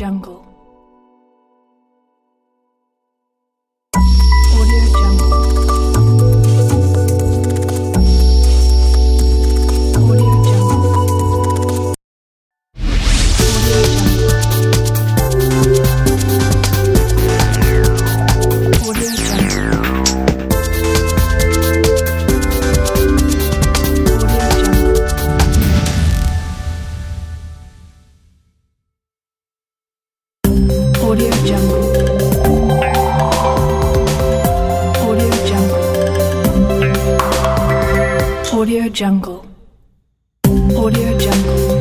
Jungle. Audio Jungle. Audio Jungle. Audio Jungle. Audio Jungle. Audio Jungle. Audio Jungle. Audio Jungle.